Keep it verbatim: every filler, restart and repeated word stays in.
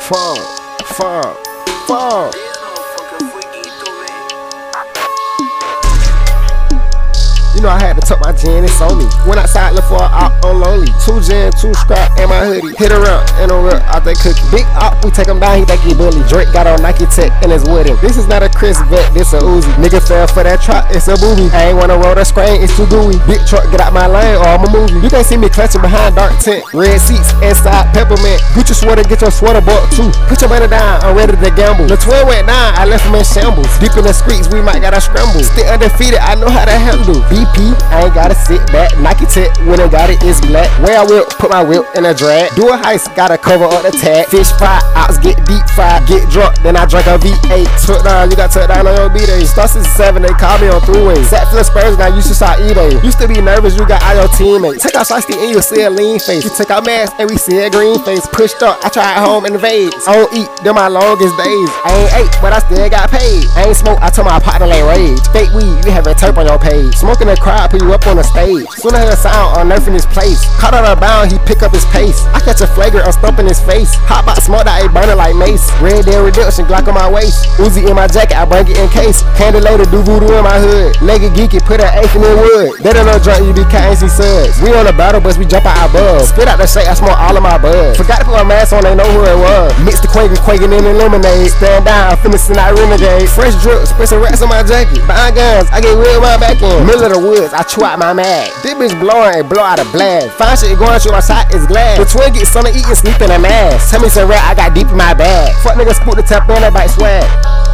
Fuck, fuck, fuck. You know I had to tuck my gin, it's on me. Went outside, look for a op on lonely. Two gin, two scrap, and my hoodie. Hit around, and a rip out that cookie. Big op, we take him down, he think he bully. Drake got on Nike Tech, and it's wooden. This is not a Chris vet, this a Uzi. Nigga fell for that trap, it's a booby. I ain't wanna roll that screen, it's too gooey. Big truck, get out my lane, or I'm a movie. You can't see me clutching behind dark tent. Red seats, inside peppermint. Gucci sweater, get your sweater bought too. Put your money down, I'm ready to gamble. The twin went down, I left him in shambles. Deep in the streets, we might gotta scramble. Still undefeated, I know how to handle. B P, I ain't gotta sit back. Nike Tech, when I got it, it's black. Where I whip, put my whip in a drag. Do a heist, gotta cover up the tag. Fish fry, ops get deep fried. Get drunk, then I drink a V eight. Tuck down, you got tuck down on your B-Day. Start since seven, they call me on three-way. Sat for the Spurs, now you should saw eBay. Used to be nervous, you got all your teammates. Take out shiesty and you see a lean face. You take out mask and we see a green face. Pushed up, I tried home in the vades. I don't eat, they're my longest days. I ain't ate, but I still got paid. I ain't smoke, I told my partner like rage. Fake weed, you have a tape on your page. Smoking the crowd, put you up on the stage. Soon as I hear a sound, I'm nerfing his place. Caught out of bound, he pick up his pace. I catch a flagrant, I'm stumping his face. Hot box smoke that ain't burning like mace. Red Dead Redemption, Glock on my waist. Uzi in my jacket, I bring it in case. Candy later, do voodoo in my hood. Legged geeky, put an eighth in wood. They don't know drunk, you be cutting see suds. We on the battle bus, we jump out our bug. Spit out the shake, I smoke all of my bud. Forgot to put my mask on, they know who it was. Mix the quaking, quaking in the lemonade. Stand down, finishing out renegade. Fresh drip, spray some rats on my jacket. Buying guns, I get real my back end. Middle of the woods, I chew out my mag. This bitch blowing and blow out a blast. Fine shit going through outside is glass. The twin get something eating, sleep in a mask. Tell me some rat, I got deep in my bag. Fuck nigga spook the tap on that bike swag.